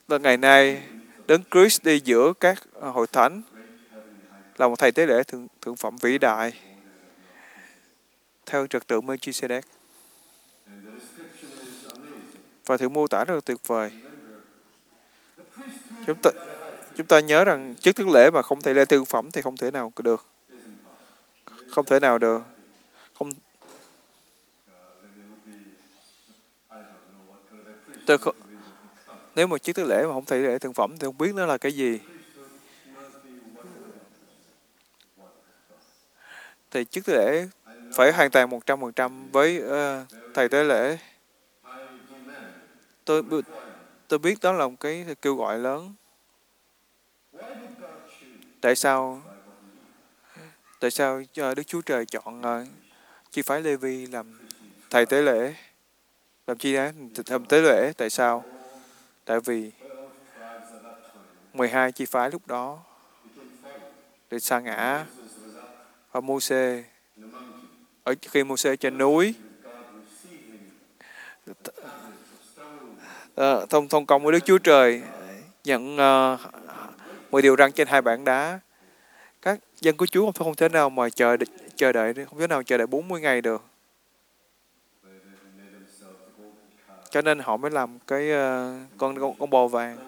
Và ngày nay, Đấng Christ đi giữa các hội thánh là một thầy tế lễ thượng phẩm vĩ đại theo trật tự Melchizedek. Và thử mô tả rất là tuyệt vời. Chúng ta, chúng ta nhớ rằng chức thức lễ mà không thầy lễ thượng phẩm thì không thể nào được. Không thể nào được. Không, tôi không, nếu mà chức thức lễ mà không thầy lễ thượng phẩm thì không biết nó là cái gì. Thì chức thức lễ phải hoàn toàn 100% với thầy tế lễ. Tôi tôi biết đó là một cái kêu gọi lớn. Tại sao Đức Chúa Trời chọn chi phái Lê-vi làm thầy tế lễ, làm chi đó làm tế lễ? Tại sao? Tại vì 12 chi phái lúc đó bị sa ngã, và Mô-xê ở khi Mô-xê trên núi thông công với Đức Chúa Trời nhận 10 điều răn trên 2 bảng đá. Các dân của Chúa không thể nào mà chờ đợi, không thể nào chờ đợi 40 ngày được. Cho nên họ mới làm cái con bò vàng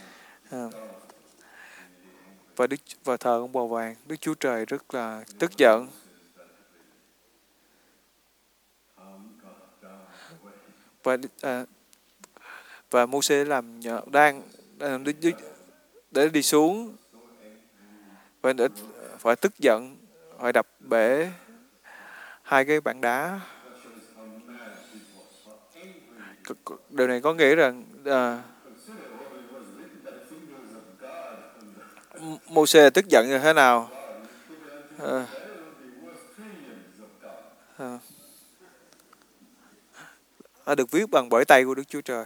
và thờ con bò vàng. Đức Chúa Trời rất là tức giận. Và Mô-xê làm để đi xuống và phải tức giận, phải đập bể 2 cái bảng đá. Điều này có nghĩa rằng Mô-xê tức giận như thế nào? Được viết bằng bởi tay của Đức Chúa Trời.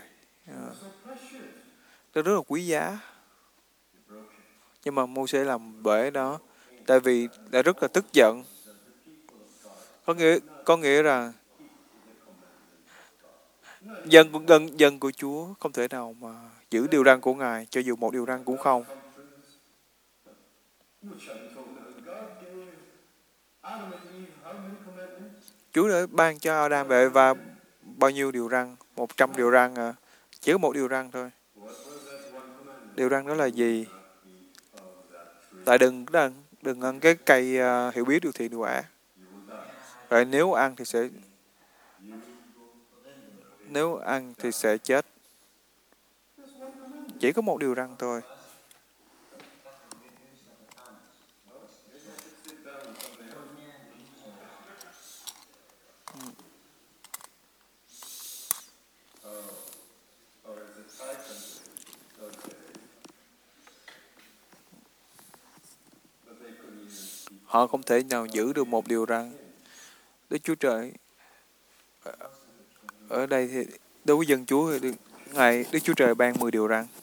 Nó rất là quý giá. Nhưng mà Mô-xê làm bể đó tại vì đã rất là tức giận. Có nghĩa là dân của Chúa không thể nào mà giữ điều răn của Ngài, cho dù một điều răn cũng không. Chúa đã ban cho Adam và Eva bao nhiêu điều răn? 100 điều răn à? Chỉ có một điều răn thôi. Điều răn đó là gì? Tại đừng ăn cái cây hiểu biết điều thiện điều ác. Vậy nếu ăn thì sẽ chết. Chỉ có một điều răn thôi. Họ không thể nào giữ được một điều răn. Đức Chúa Trời ở đây thì đối với dân Chúa thì Đức Chúa Trời ban 10 điều răn.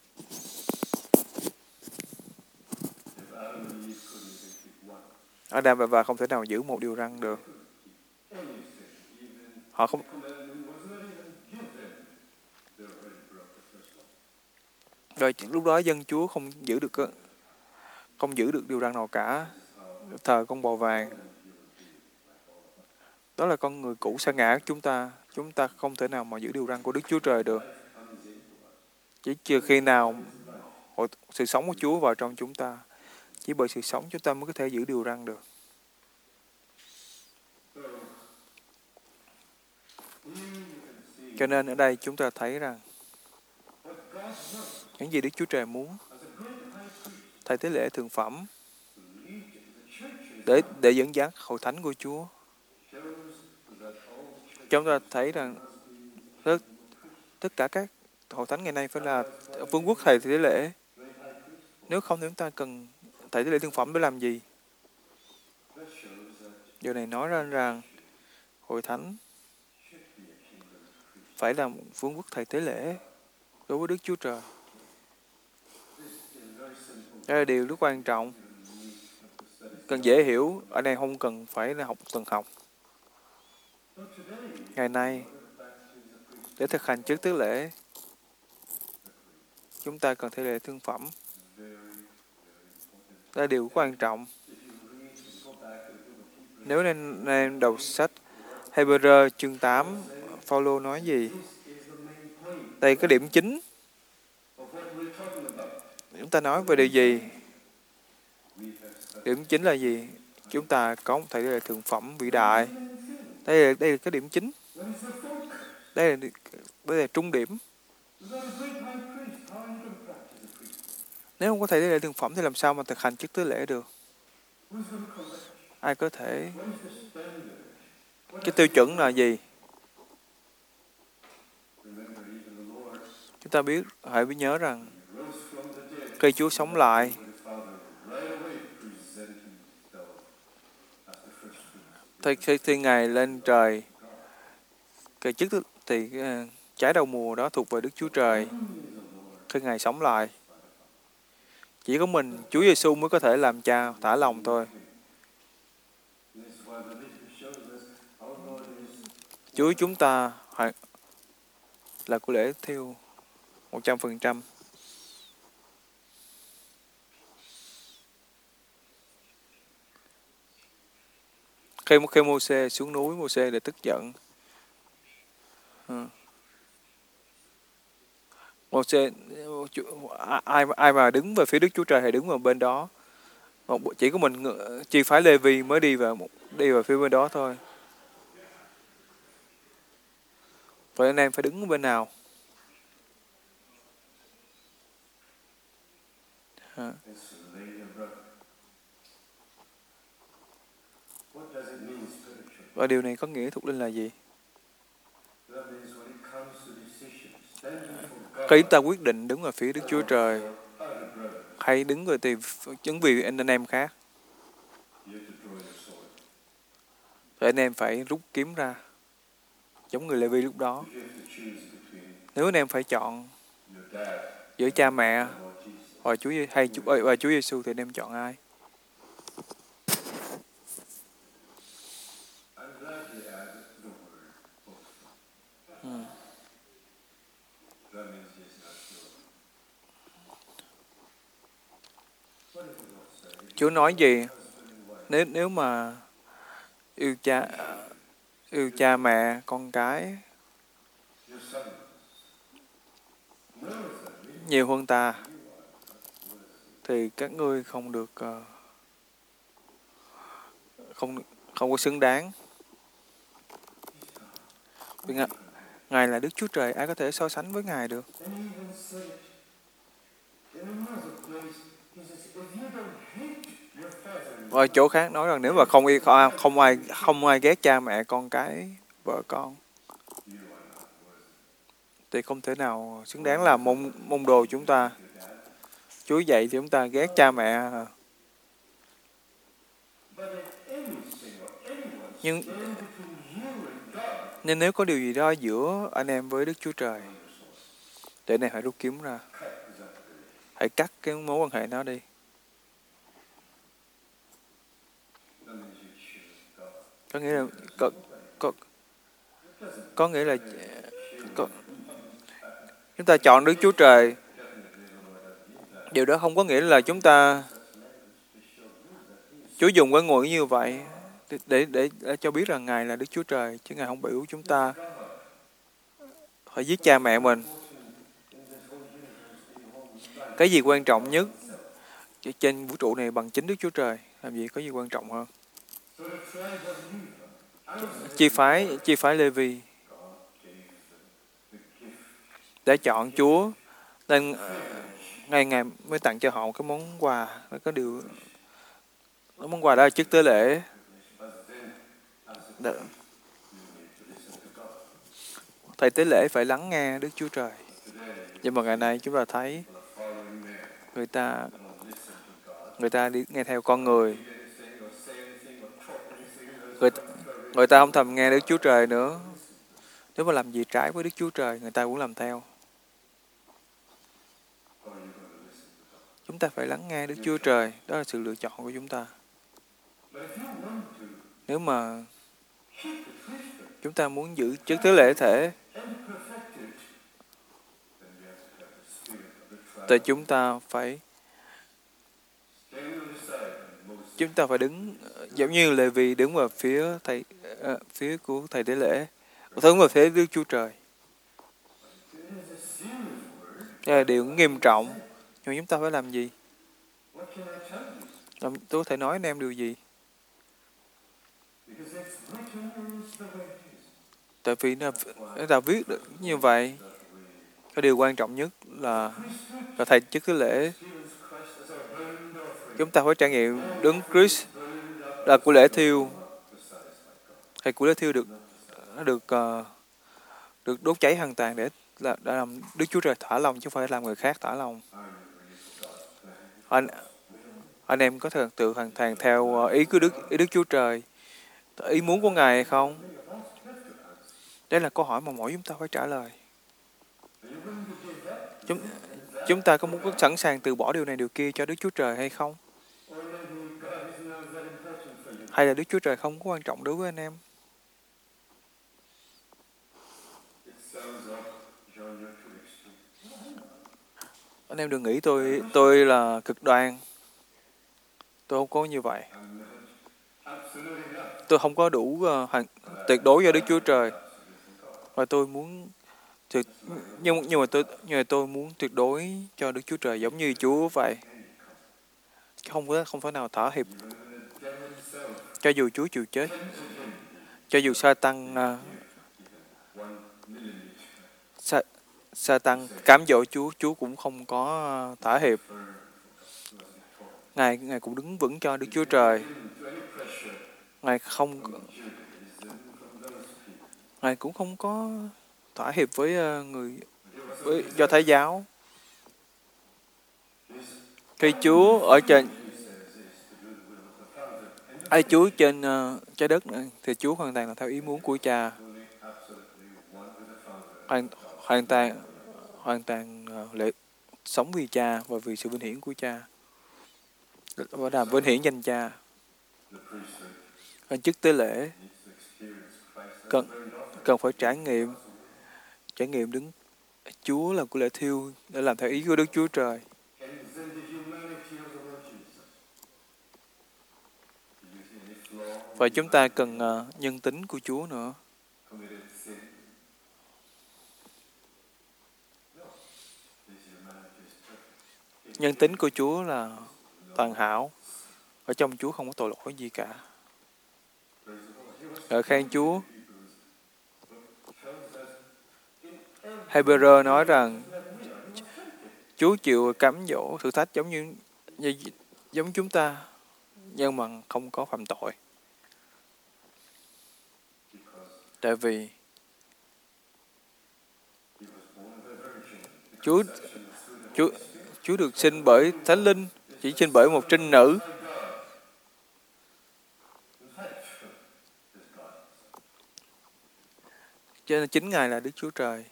Adam và Eva không thể nào giữ một điều răn được. Họ không. Rồi lúc đó dân Chúa không giữ được điều răn nào cả. Thờ con bò vàng. Đó là con người cũ sa ngã của chúng ta. Chúng ta không thể nào mà giữ điều răn của Đức Chúa Trời được. Chỉ trừ khi nào sự sống của Chúa vào trong chúng ta. Chỉ bởi sự sống chúng ta mới có thể giữ điều răn được. Cho nên ở đây chúng ta thấy rằng những gì Đức Chúa Trời muốn, thầy tế lễ thượng phẩm để dẫn dắt hội thánh của Chúa. Chúng ta thấy rằng tất cả các hội thánh ngày nay phải là vương quốc thầy tế lễ. Nếu không thì chúng ta cần thầy tế lễ thượng phẩm để làm gì? Điều này nói ra rằng hội thánh phải là vương quốc thầy tế lễ đối với Đức Chúa Trời. Đây là điều rất quan trọng. Cần dễ hiểu, ở đây không cần phải là cần học. Ngày nay, để thực hành chức tế lễ, chúng ta cần thể lệ thương phẩm. Đó là điều quan trọng. Nếu nên đọc sách Hebrew chương 8, Phaolô nói gì? Đây cái điểm chính. Chúng ta nói về điều gì? Điểm chính là gì? Chúng ta có một thể lệ thượng phẩm vĩ đại. Đây là cái điểm chính. Đây là trung điểm. Nếu không có thể lệ thượng phẩm thì làm sao mà thực hành chức tế lễ được? Ai có thể? Cái tiêu chuẩn là gì? Chúng ta hãy nhớ rằng khi Chúa sống lại, khi Ngài lên trời, thì trái đầu mùa đó thuộc về Đức Chúa Trời. Khi Ngài sống lại, chỉ có mình Chúa Giêsu mới có thể làm cha thả lòng thôi. Chúa chúng ta là của lễ thiêu 100%. Khi Mô-sê xuống núi, Mô-sê để tức giận. Mô-sê, ai mà đứng về phía Đức Chúa Trời thì đứng vào bên đó. Chỉ có mình chi phái Lê-vi mới đi vào phía bên đó thôi. Vậy anh em phải đứng bên nào? Và điều này có nghĩa thuộc linh là gì? Khi chúng ta quyết định đứng ở phía Đức Chúa Trời, hay đứng về chứng vì anh em khác, thì anh em phải rút kiếm ra, giống người Lê-vi lúc đó. Nếu anh em phải chọn giữa cha mẹ và Chúa Giêsu thì anh em chọn ai? Chúa nói gì? Nếu mà yêu cha mẹ con cái nhiều hơn ta, thì các ngươi không được không có xứng đáng. Vì Ngài là Đức Chúa Trời, ai có thể so sánh với Ngài được? Ở chỗ khác nói rằng nếu mà không ai ghét cha mẹ con cái vợ con thì không thể nào xứng đáng là môn đồ chúng ta. Chúa dạy thì chúng ta ghét cha mẹ. Nhưng nếu có điều gì đó giữa anh em với Đức Chúa Trời, để này hãy rút kiếm ra, hãy cắt cái mối quan hệ đó đi. Có nghĩa là có nghĩa là chúng ta chọn Đức Chúa Trời. Điều đó không có nghĩa là Chúa dùng cái ngôn ngữ như vậy để cho biết rằng Ngài là Đức Chúa Trời, chứ Ngài không biểu chúng ta phải giết cha mẹ mình. Cái gì quan trọng nhất trên vũ trụ này bằng chính Đức Chúa Trời? Làm gì có gì quan trọng hơn? Chi phái Lê-vi đã chọn Chúa, nên Ngài mới tặng cho họ một cái món quà. Món quà đó là chức tế lễ. Thầy tế lễ phải lắng nghe Đức Chúa Trời. Nhưng mà ngày nay chúng ta thấy người ta đi nghe theo con người. Người ta không thèm nghe Đức Chúa Trời nữa. Nếu mà làm gì trái với Đức Chúa Trời, người ta cũng làm theo. Chúng ta phải lắng nghe Đức Chúa Trời. Đó là sự lựa chọn của chúng ta. Nếu mà chúng ta muốn giữ chức tế lễ thể, Tại chúng ta phải đứng giống như Lê Vi đứng vào phía của thầy tế lễ, đứng vào phía Đức Chúa Trời. Đây là điều nghiêm trọng. Nhưng chúng ta phải làm gì? Tôi có thể nói anh em điều gì? Tại vì nó đã viết được như vậy. Cái điều quan trọng nhất là thầy chức tế lễ. Chúng ta phải trải nghiệm Đấng Christ là của lễ thiêu. Thầy của lễ thiêu được đốt cháy hoàn toàn để làm Đức Chúa Trời thỏa lòng chứ không phải làm người khác thỏa lòng. Anh em có thể tự hoàn toàn theo ý Đức Chúa Trời, ý muốn của Ngài hay không? Đây là câu hỏi mà mỗi chúng ta phải trả lời. Chúng ta có muốn sẵn sàng từ bỏ điều này điều kia cho Đức Chúa Trời hay không? Hay là Đức Chúa Trời không có quan trọng đối với anh em? Anh em đừng nghĩ tôi là cực đoan. Tôi không có như vậy. Tôi không có đủ tuyệt đối cho Đức Chúa Trời. Và tôi muốn nhưng mà tôi muốn tuyệt đối cho Đức Chúa Trời giống như Chúa vậy. Không phải nào thỏa hiệp. Cho dù Chúa chịu chết, cho dù sa tăng cám dỗ Chúa cũng không có thỏa hiệp. Ngài cũng đứng vững cho Đức Chúa Trời. Ngài cũng không có thỏa hiệp với Do Thái giáo. Khi Chúa ở trên Chúa trên trái đất này, thì Chúa hoàn toàn là theo ý muốn của Cha. Hoàn toàn sống vì Cha và vì sự vinh hiển của Cha. Và làm vinh hiển danh Cha. Chức tế lễ cần phải trải nghiệm đứng Chúa là của lễ thiêu để làm theo ý của Đức Chúa Trời. Và chúng ta cần nhân tính của Chúa nữa. Nhân tính của Chúa là toàn hảo. Ở trong Chúa không có tội lỗi gì cả. Ngợi khen Chúa. Hebrew nói rằng Chúa chịu cám dỗ thử thách giống chúng ta, nhưng mà không có phạm tội. Tại vì Chúa được sinh bởi Thánh Linh, chỉ sinh bởi một trinh nữ. Cho nên chính Ngài là Đức Chúa Trời.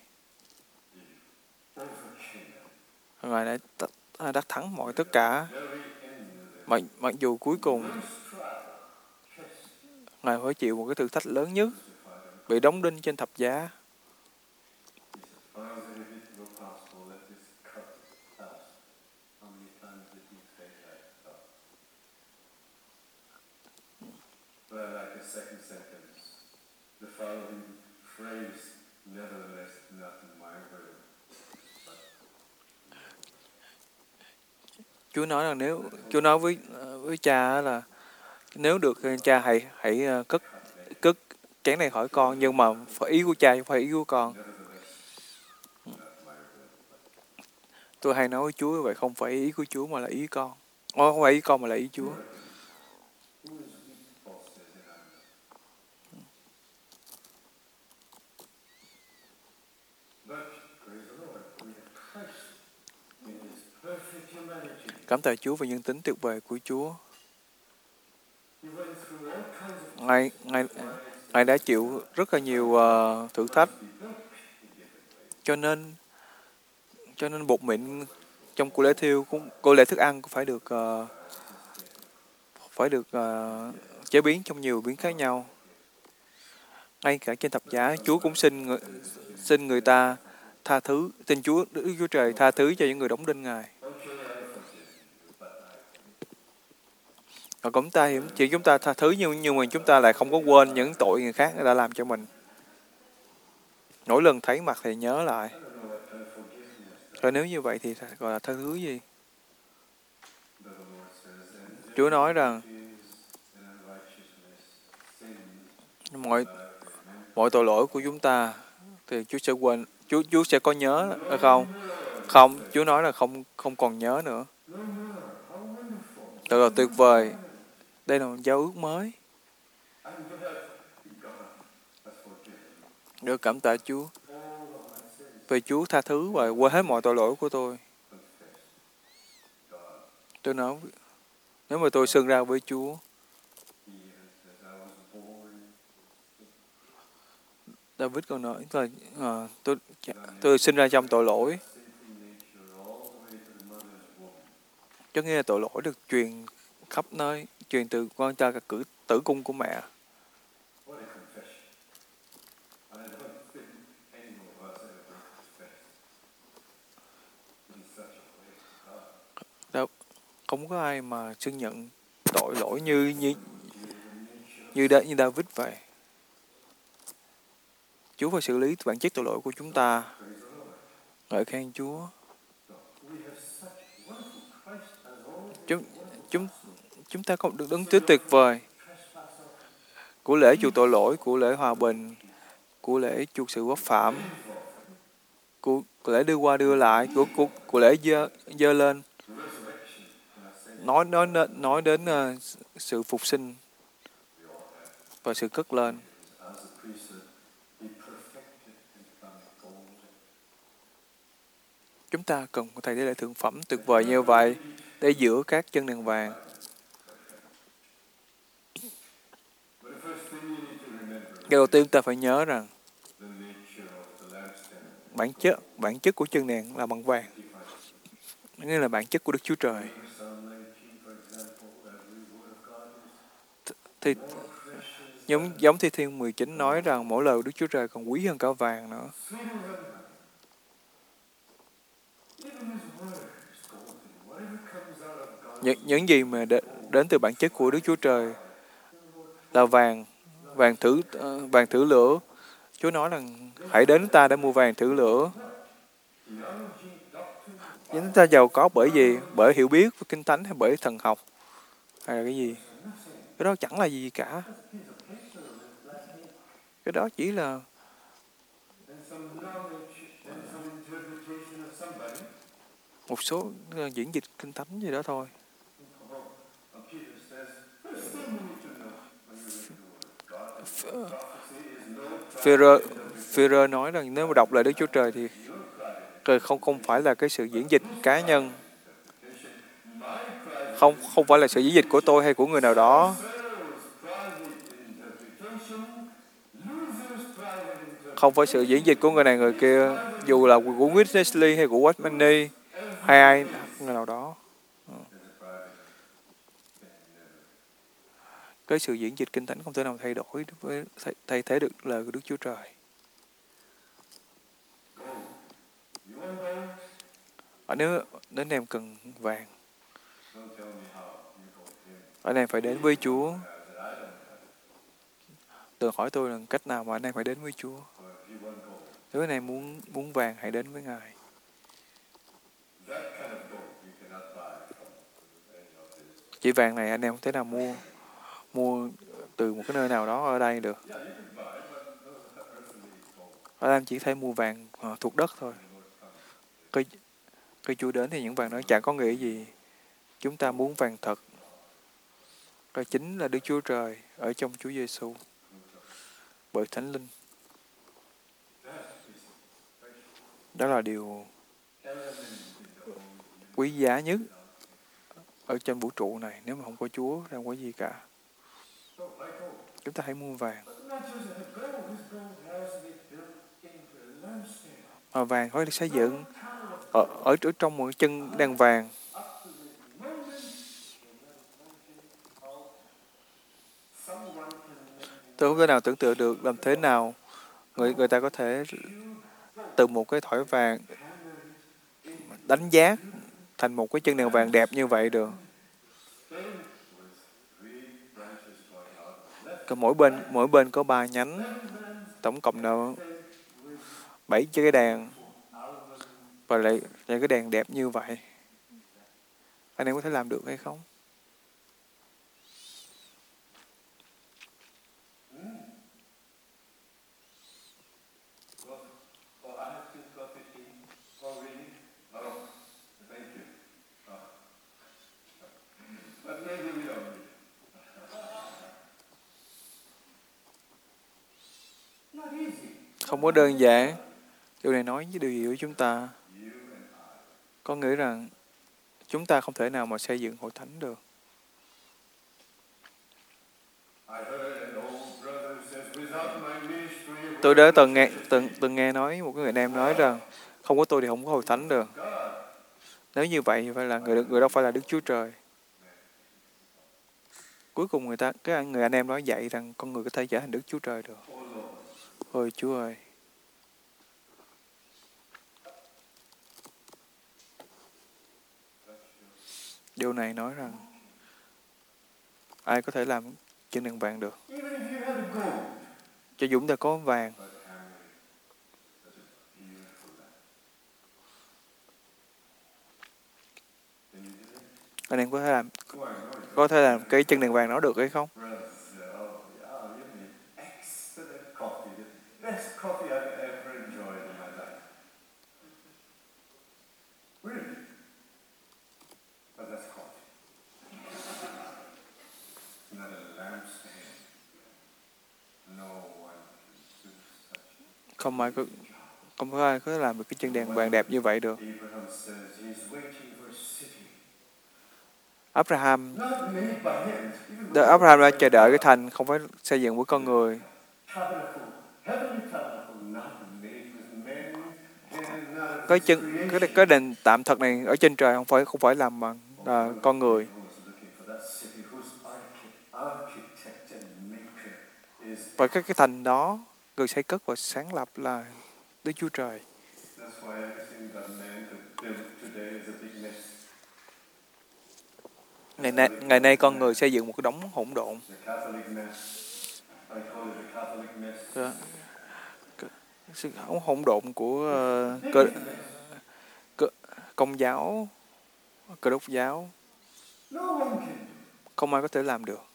Ngài đã đắc thắng mọi tất cả. Mặc dù cuối cùng Ngài phải chịu một cái thử thách lớn nhất, bị đóng đinh trên thập giá. Chúa nói với Cha là nếu được Cha hãy cất chén này khỏi con, nhưng mà phải ý của Cha không phải ý của con. Tôi hay nói với Chúa vậy, không phải ý của Chúa mà là ý con. Không phải ý con mà là ý Chúa. Cảm tạ Chúa về nhân tính tuyệt vời của Chúa. Ngài đã chịu rất là nhiều thử thách. Cho nên bột mịn trong của lễ thiêu, của lễ thức ăn cũng phải được chế biến trong nhiều biến khác nhau. Ngay cả trên thập giá, Chúa cũng xin người ta tha thứ, tin Chúa Đức Chúa Trời tha thứ cho những người đóng đinh Ngài. Và cũng ta chỉ chúng ta tha thứ nhưng mà chúng ta lại không có quên những tội người khác đã làm cho mình. Mỗi lần thấy mặt thì nhớ lại. Rồi nếu như vậy thì gọi là tha thứ gì? Chúa nói rằng mọi mọi tội lỗi của chúng ta thì Chúa sẽ quên, Chúa sẽ có nhớ không? Không, Chúa nói là không không còn nhớ nữa. Thật là tuyệt vời. Đây là một giao ước mới. Được cảm tạ Chúa. Vì Chúa tha thứ và quên hết mọi tội lỗi của tôi. Tôi nói, nếu mà tôi xưng ra với Chúa, David còn nói là tôi sinh ra trong tội lỗi. Cho nghĩa là tội lỗi được truyền khắp nơi, truyền từ con cha cả tử cung của mẹ. Đâu, không có ai mà xưng nhận tội lỗi như David vậy. Chúa phải xử lý bản chất tội lỗi của chúng ta. Ngợi khen Chúa. Chúng ta có được đấng Chúa tuyệt vời. Của lễ chuộc tội lỗi, của lễ hòa bình, của lễ chuộc sự quốc phạm, của lễ đưa qua đưa lại, của lễ dơ lên. Nói đến sự phục sinh và sự cất lên. Chúng ta cần một thầy tế lễ thượng phẩm tuyệt vời như vậy để giữa các chân đèn vàng. Cái đầu tiên ta phải nhớ rằng bản chất của chân đèn là bằng vàng, nghĩa là bản chất của Đức Chúa Trời. Thì giống Thi Thiên 19 nói rằng mỗi lời Đức Chúa Trời còn quý hơn cả vàng nữa. Những gì mà đến từ bản chất của Đức Chúa Trời là vàng thử lửa. Chúa nói rằng hãy đến ta để mua vàng thử lửa. Chúng ta giàu có bởi gì? Bởi hiểu biết của Kinh Thánh hay bởi thần học? Hay là cái gì? Cái đó chẳng là gì cả. Cái đó chỉ là một số diễn dịch Kinh Thánh gì đó thôi. Führer nói rằng nếu mà đọc lời Đức Chúa Trời thì không phải là cái sự diễn dịch cá nhân, không phải là sự diễn dịch của tôi hay của người nào đó, không phải sự diễn dịch của người này người kia, dù là của Wesley hay của Watchman hay ai người nào đó. Cái sự diễn dịch Kinh Thánh không thể nào thay thế được lời của Đức Chúa Trời. Nếu đến em cần vàng, anh em phải đến với Chúa. Đừng hỏi tôi là cách nào mà anh em phải đến với Chúa. Nếu anh em muốn vàng, hãy đến với Ngài. Chỉ vàng này anh em không thể nào mua từ một cái nơi nào đó ở đây được. Anh em chỉ thể mua vàng thuộc đất thôi. Khi Chúa đến thì những vàng đó chẳng có nghĩa gì. Chúng ta muốn vàng thật. Đó chính là Đức Chúa Trời ở trong Chúa Giêsu bởi Thánh Linh. Đó là điều quý giá nhất ở trên vũ trụ này. Nếu mà không có Chúa, không có gì cả. Chúng ta hãy mua vàng. Mà vàng có thể xây dựng ở trong một chân đèn vàng. Tôi không thể nào tưởng tượng được làm thế nào người ta có thể từ một cái thỏi vàng đánh giá thành một cái chân đèn vàng đẹp như vậy được. Còn mỗi bên có 3 nhánh, tổng cộng là 7 cái đèn, và lại cái đèn đẹp như vậy. Anh em có thể làm được hay không? Không có đơn giản. Điều này nói với điều gì của chúng ta? Có nghĩa rằng chúng ta không thể nào mà xây dựng hội thánh được. Tôi đã từng nghe nói một cái người anh em nói rằng không có tôi thì không có hội thánh được. Nếu như vậy thì phải là người đó phải là Đức Chúa Trời. Cuối cùng cái người anh em nói dạy rằng con người có thể trở thành Đức Chúa Trời được. Ôi Chúa ơi! Điều này nói rằng ai có thể làm chân đèn vàng được. Cho Dũng ta có vàng. Anh em có thể làm cái chân đèn vàng đó được hay không? Không ai có thể làm được cái chân đèn vàng đẹp như vậy được. Abraham đã chờ đợi cái thành không phải xây dựng với con người. Cái đền tạm thật này ở trên trời không phải làm bằng con người. Và cái thành đó người xây cất và sáng lập là Đức Chúa Trời. Ngày nay con người xây dựng một cái đống hỗn độn. Sự hỗn độn của Công giáo, Cơ đốc giáo, không ai có thể làm được.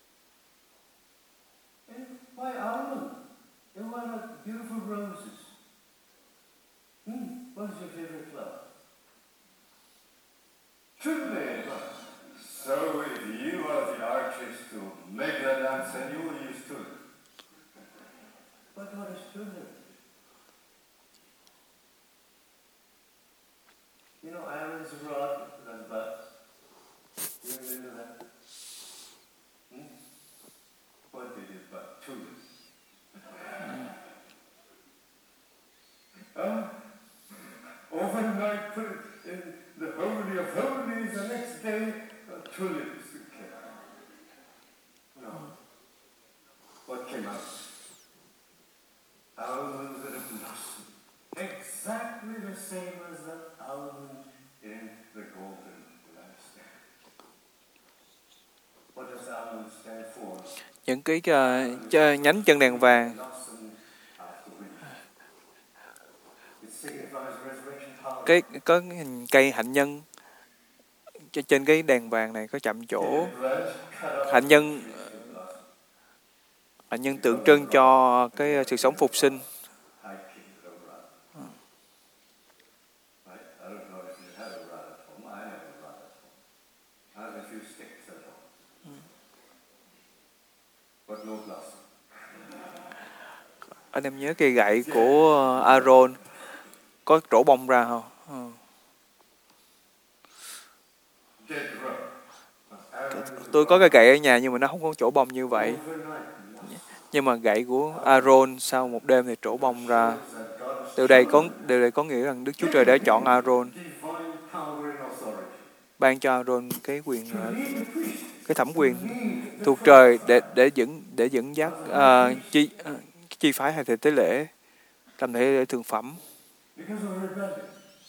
So if you are the artist to make that dance, then you will use tulip. But what is tulip? You know, Aaron's rod that buds. You remember that? What did it bud? Tulip. Overnight, put it in the holy of holies. The next day, tulips came out. No. What came out? Almonds that have blossomed. Exactly the same as the almond in the golden lampstand. What does almond stand for? Những cái nhánh chân đèn vàng có hình cây hạnh nhân. Trên cái đèn vàng này có chạm trổ hạnh nhân tượng trưng cho cái sự sống phục sinh. Anh em nhớ cây gậy của Aaron có trổ bông ra không? Tôi có cây gậy ở nhà nhưng mà nó không có trổ bông như vậy. Nhưng mà gậy của Aaron sau một đêm thì trổ bông ra. Điều này có nghĩa rằng Đức Chúa Trời đã chọn Aaron, ban cho Aaron cái thẩm quyền thuộc trời để dẫn dắt chi phái hay tế lễ, làm thể lễ thượng phẩm. because of rebellion.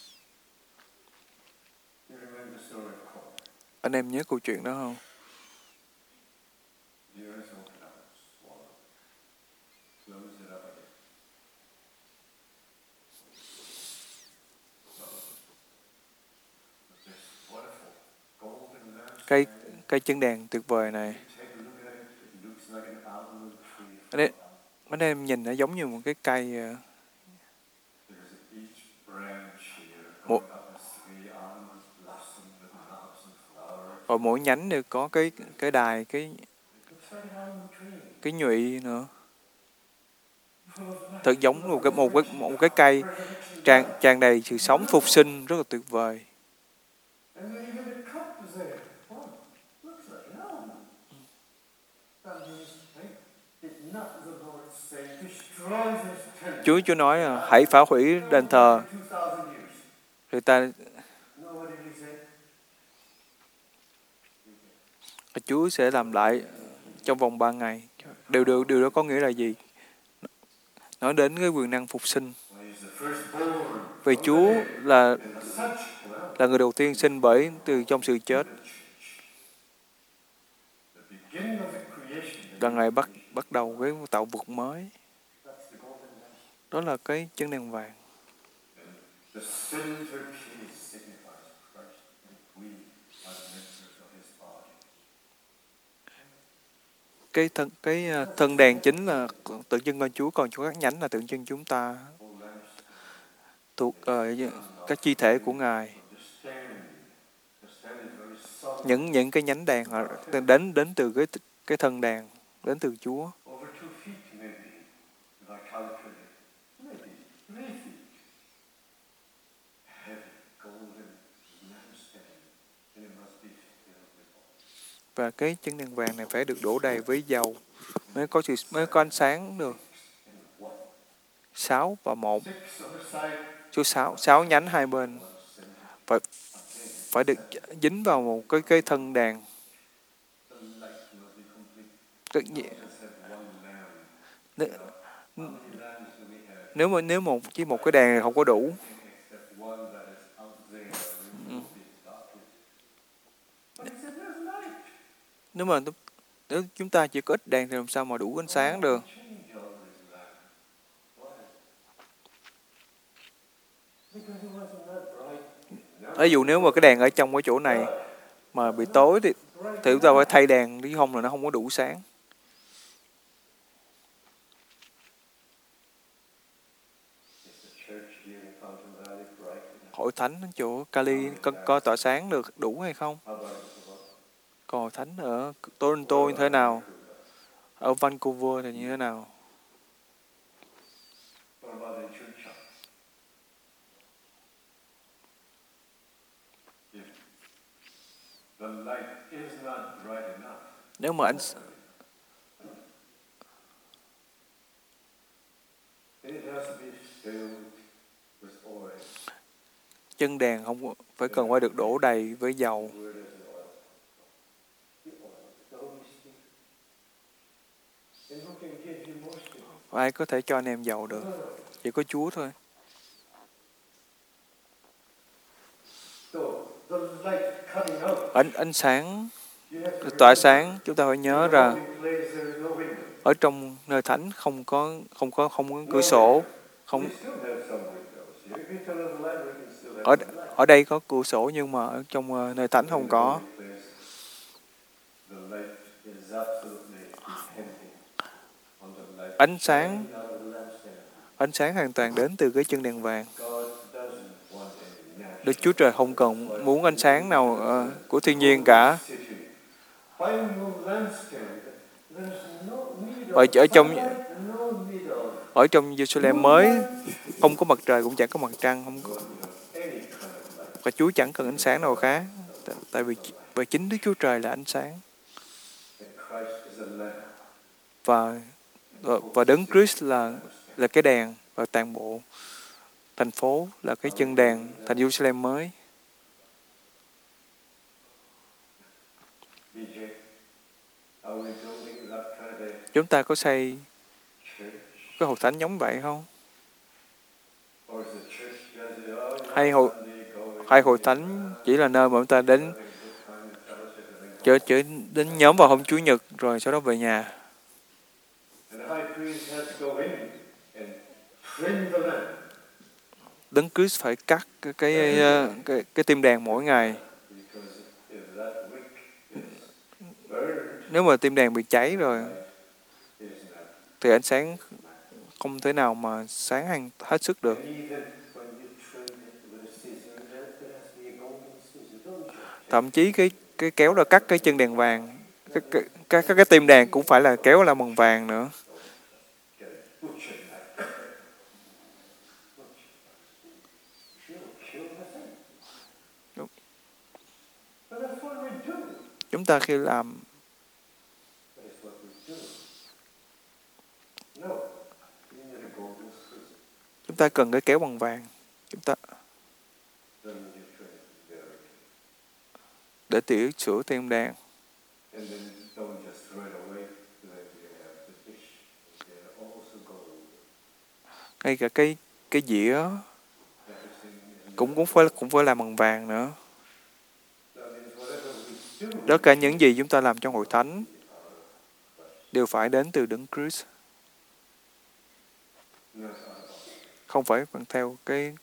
You remember the story of Korah? Anh em nhớ câu chuyện đó không? The earth opened up and swallowed, closed it up again. But this wonderful golden Cái lampstand, chân đèn tuyệt vời này, you take a look at it, it looks like an almond tree anh from em nhìn nó giống như một cái cây, because each branch here một going up as three almond blossom with knobs and flowers. rồi mỗi nhánh đều có cái đài, It's like an almond tree, cái nhụy nữa, full of life, thật giống full of một cái cây resurrection tràn đầy sự sống phục sinh rất là tuyệt vời. And then even the cup is there. Oh, looks like an almond. That means, hey, did not the Lord say, destroy this temple? Chúa nói là hãy phá hủy đền thờ. 2,000 years. Người ta, No, what did he say? Chúa sẽ làm lại trong vòng 3 ngày. Điều đó có nghĩa là gì? Nói đến cái quyền năng phục sinh. Well, he's the firstborn. Vì Chúa là And such, người đầu tiên sinh từ trong sự chết. the beginning of the creation. Là Ngài bắt đầu cái tạo vật mới. That's the golden lampstand. Đó là cái chân đèn vàng. The center piece signifies Christ, and we are the members of his body. Cái thân đèn chính là tượng trưng con Chúa, còn các nhánh là tượng trưng chúng ta, thuộc các chi thể của Ngài. Những cái nhánh đèn đến từ cái thân đèn, đến từ Chúa. Over 2 feet maybe, if I calculate. Maybe 3 feet. Heavy golden lampstand, and it must be filled with oil. Và cái chân đèn vàng này phải được đổ đầy với dầu mới có ánh sáng được. 6 và 1. Số 6 nhánh hai bên phải được dính vào một cái thân đèn. Nếu một cái đèn này không có đủ. Nếu chúng ta chỉ có ít đèn thì làm sao mà đủ ánh sáng được? Ví dụ nếu mà cái đèn ở trong cái chỗ này mà bị tối thì chúng ta phải thay đèn, chứ không là nó không có đủ sáng. Hội thánh ở chỗ Cali có tỏa sáng được đủ hay không? Còn hội thánh ở Toronto như thế nào? Ở Vancouver thì như thế nào? Nếu mà chân đèn không phải cần được đổ đầy với dầu. Ai có thể cho anh em dầu được? Chỉ có Chúa thôi. Ánh sáng tỏa sáng, chúng ta phải nhớ ra ở trong nơi thánh không có cửa sổ, ở đây có cửa sổ nhưng mà ở trong nơi thánh không có. Ánh sáng hoàn toàn đến từ cái chân đèn vàng. Đức Chúa Trời không cần muốn ánh sáng nào của thiên nhiên cả. Ở trong Jerusalem mới không có mặt trời cũng chẳng có mặt trăng, không có. Và Chúa chẳng cần ánh sáng nào khác, tại vì chính Đức Chúa Trời là ánh sáng. Và Đấng Christ là cái đèn, và toàn bộ thành phố là cái chân đèn, thành Jerusalem mới. Chúng ta có xây cái hội thánh giống vậy không? hay hội thánh chỉ là nơi mà chúng ta đến đến nhóm vào hôm Chủ nhật rồi sau đó về nhà. Đấng Christ phải cắt cái tim đàn mỗi ngày. Nếu mà tim đàn bị cháy rồi thì ánh sáng không thể nào mà sáng hết sức được. Thậm chí cái kéo ra cắt cái chân đàn vàng, cái tim đàn cũng phải là kéo là bằng vàng nữa. Chúng ta khi làm chúng ta cần cái kéo bằng vàng để tỉa sửa tim đàn. Ngay cả cái dĩa cũng phải làm bằng vàng nữa. Tất cả những gì chúng ta làm trong hội thánh đều phải đến từ Đấng Christ, không phải bằng theo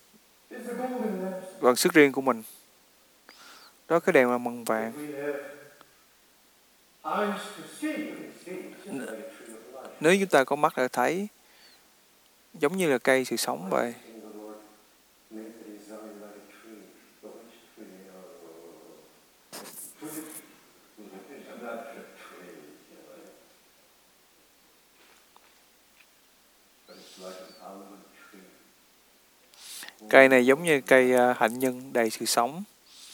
bằng sức riêng của mình. Đó, cái đèn là bằng vàng. Nếu chúng ta có mắt để thấy, giống như là cây sự sống vậy. Cây này giống như cây hạnh nhân đầy sự sống.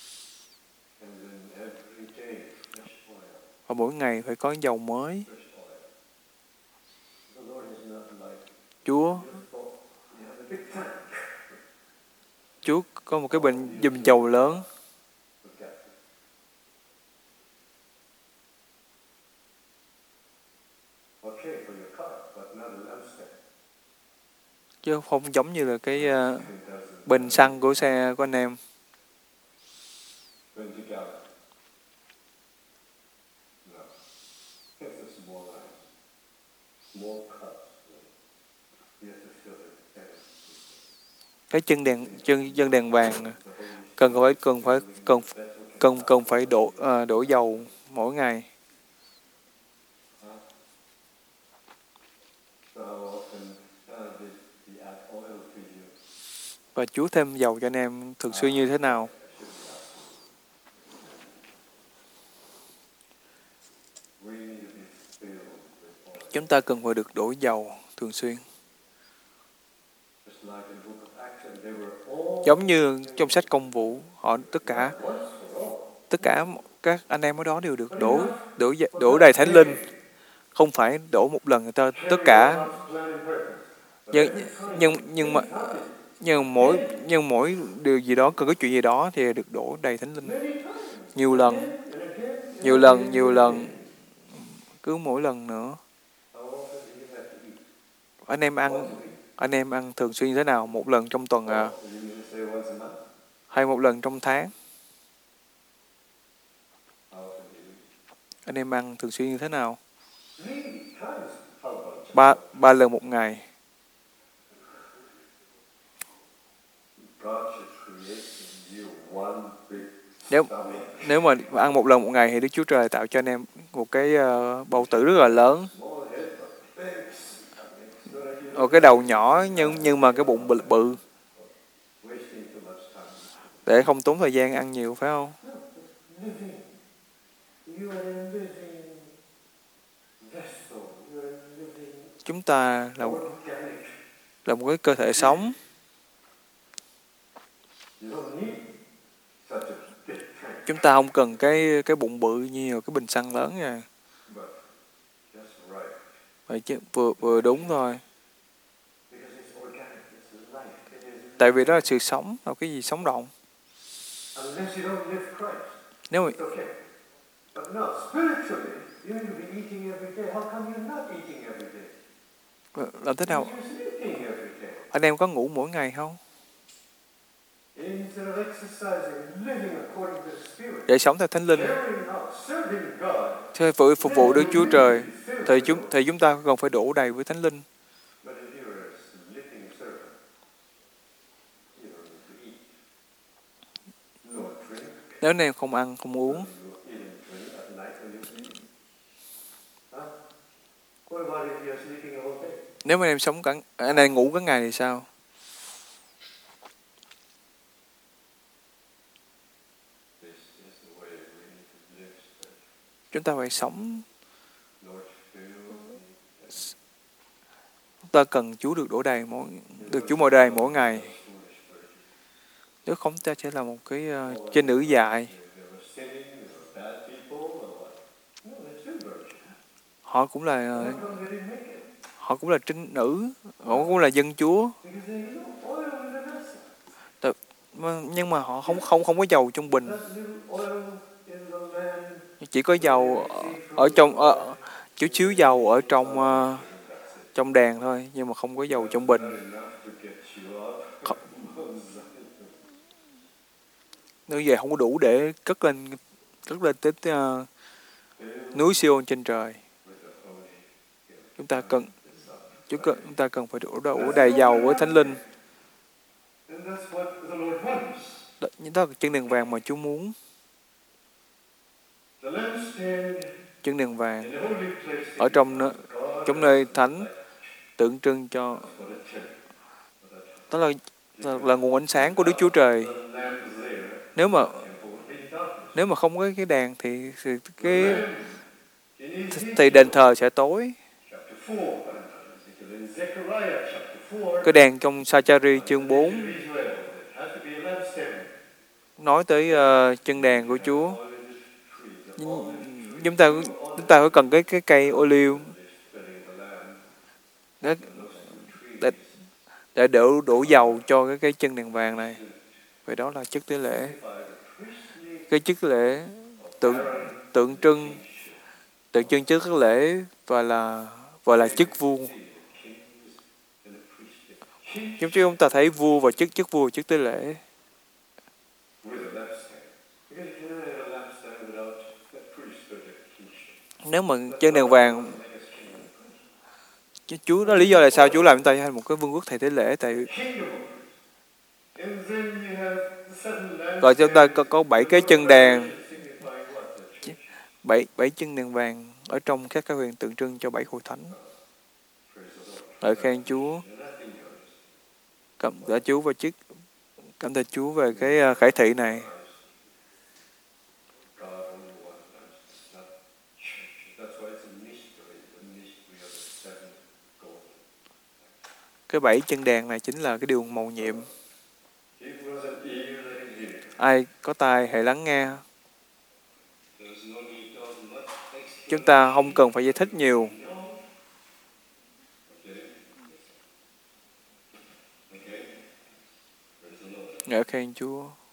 Và mỗi ngày phải có dầu mới. Chúa có một cái bình dầu lớn. Chứ không giống như là cái bình xăng của xe của anh em. Cái chân đèn vàng cần phải đổ dầu mỗi ngày. Và Chúa thêm dầu cho anh em thường xuyên như thế nào? Chúng ta cần phải được đổ dầu thường xuyên. Giống như trong sách Công vụ, tất cả các anh em ở đó đều được đổ đầy Thánh Linh, không phải đổ một lần người ta tất cả. Nhưng mỗi điều gì đó, cần có chuyện gì đó thì được đổ đầy Thánh Linh nhiều lần, cứ mỗi lần nữa. Anh em ăn thường xuyên như thế nào? Một lần trong tuần hay một lần trong tháng? Anh em ăn thường xuyên như thế nào? 3 lần một ngày. Nếu mà ăn một lần một ngày thì Đức Chúa Trời tạo cho anh em một cái bầu tử rất là lớn, một cái đầu nhỏ nhưng mà cái bụng bự để không tốn thời gian ăn nhiều, phải không? Chúng ta là một cái cơ thể sống. Chúng ta không cần cái bụng bự như cái bình xăng lớn nha. Vậy chứ vừa đúng thôi. Tại vì đó là sự sống, là cái gì sống động. Nếu mà làm thế nào? Anh em có ngủ mỗi ngày không? instead of exercising and living according to the Spirit, để sống theo Thánh Linh, carrying out, serving God, theo phục vụ Đức Chúa Trời, thì chúng ta còn phải đổ đầy với Thánh Linh. but if you're a sleeping servant, you don't need to eat, nor drink. Nếu anh em không ăn, không uống, You eat and drink at night when you sleep. Huh? What about if you're sleeping all day? nếu mà anh em ngủ cả ngày thì sao? This is the way we need to live spiritually. Chúng ta phải sống, Lord, fill me. chúng ta cần Chúa được Chúa mỗi đầy mỗi ngày. Nếu không, ta sẽ là một cái trinh nữ dại. They were sinning, they were bad people, or what? No, they're still virgins. Họ cũng là How come they didn't make it? họ cũng là trinh nữ, họ cũng là dân Chúa. Because they had no oil in the vessel. Nhưng mà họ không có dầu trong bình, That little oil in the lamp. chỉ có dầu ở trong chút xíu dầu ở trong đèn thôi, nhưng mà không có dầu trong bình. Nếu vậy không có đủ để cất lên tới núi Siôn trên trời. Chúng ta cần phải đổ đầy dầu với Thánh Linh. Đó là chân đèn vàng mà Chúa muốn. Chân đèn vàng ở trong nơi thánh tượng trưng cho đó là nguồn ánh sáng của Đức Chúa Trời. Nếu mà không có cái đèn thì đền thờ sẽ tối. Cái đèn trong Sa-cha-ri chương 4 nói tới chân đèn của Chúa. Chúng ta phải cần cái cây ô liu để đổ dầu cho cái cây chân đèn vàng này. Vậy đó là chức tế lễ. Cái chức lễ tượng trưng chức lễ và là chức vua. Chúng ta thấy vua và chức vua, chức tế lễ. Nếu mà chân đèn vàng, Chúa đó lý do là sao Chúa làm chúng ta thành một cái vương quốc thầy tế lễ, tại rồi chúng ta có 7 cái chân đèn, 7 chân đèn vàng ở trong các cái huyền tượng trưng cho 7 hội thánh. Ngợi khen Chúa, cảm tạ Chúa về cái khải thị này. Cái 7 chân đèn này chính là cái điều mầu nhiệm. Ai có tai hãy lắng nghe. Chúng ta không cần phải giải thích nhiều. Ngợi khen Chúa.